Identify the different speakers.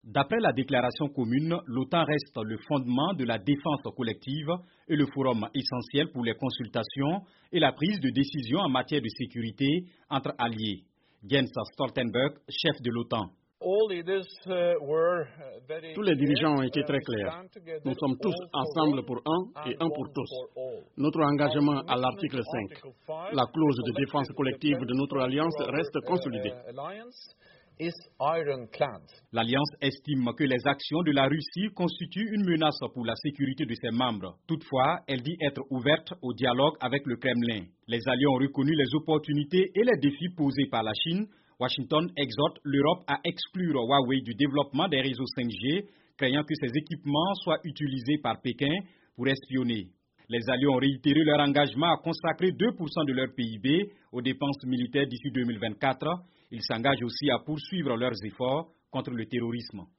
Speaker 1: D'après la déclaration commune, l'OTAN reste le fondement de la défense collective et le forum essentiel pour les consultations et la prise de décision en matière de sécurité entre alliés. Jens Stoltenberg, chef de l'OTAN.
Speaker 2: Tous les dirigeants ont été très clairs. Nous sommes tous ensemble pour un et un pour tous. Notre engagement à l'article 5, la clause de défense collective de notre alliance reste consolidée.
Speaker 1: L'Alliance estime que les actions de la Russie constituent une menace pour la sécurité de ses membres. Toutefois, elle dit être ouverte au dialogue avec le Kremlin. Les alliés ont reconnu les opportunités et les défis posés par la Chine. Washington exhorte l'Europe à exclure Huawei du développement des réseaux 5G, craignant que ces équipements soient utilisés par Pékin pour espionner. Les alliés ont réitéré leur engagement à consacrer 2% de leur PIB aux dépenses militaires d'ici 2024. Ils s'engagent aussi à poursuivre leurs efforts contre le terrorisme.